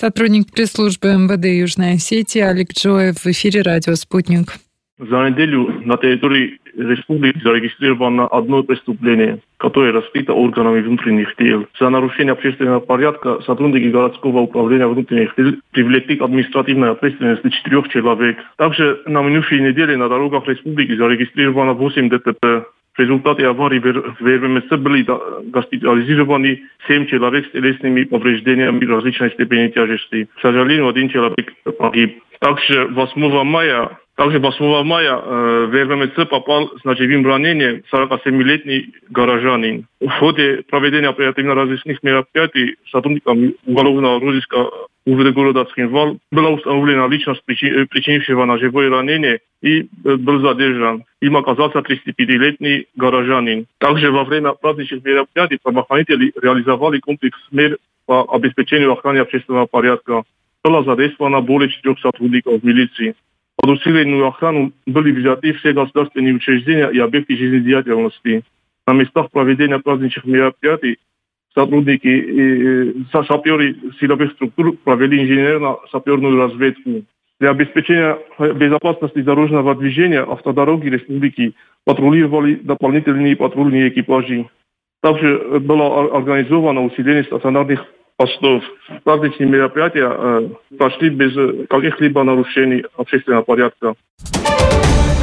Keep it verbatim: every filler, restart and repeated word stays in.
Сотрудник пресс-службы эм вэ дэ Южной Осетии Олег Джоев в эфире радио «Спутник». За неделю на территории республики зарегистрировано одно преступление, которое раскрыто органами внутренних дел. За нарушение общественного порядка сотрудники городского управления внутренних дел привлекли к административной ответственности четырех человек. Также на минувшей неделе на дорогах республики зарегистрировано восемь дэ тэ пэ. В результате аварии в эр вэ эм эс были госпитализированы семь человек с телесными повреждениями различной степени тяжести. К сожалению, один человек погиб. Также восьмого мая Также восьмого мая э, в эр вэ эм эс попал с ножевым ранением сорокасемилетний горожанин. В ходе проведения оперативно-розыскных мероприятий сотрудниками уголовного розыска УВД города Цхинвал была установлена личность причинившего ножевое ранение и был задержан. Им оказался тридцатипятилетний горожанин. Также во время праздничных мероприятий правоохранители реализовали комплекс мер по обеспечению охраны общественного порядка. Было задействовано более четырех сотрудников милиции. Под усиленную охрану были взяты все государственные учреждения и объекты жизнедеятельности. На местах проведения праздничных мероприятий сотрудники и саперы силовых структур провели инженерно-саперную разведку. Для обеспечения безопасности дорожного движения автодороги республики патрулировали дополнительные патрульные экипажи. Также было организовано усиление стационарных постов. Праздничные мероприятия э, прошли без каких-либо нарушений общественного порядка.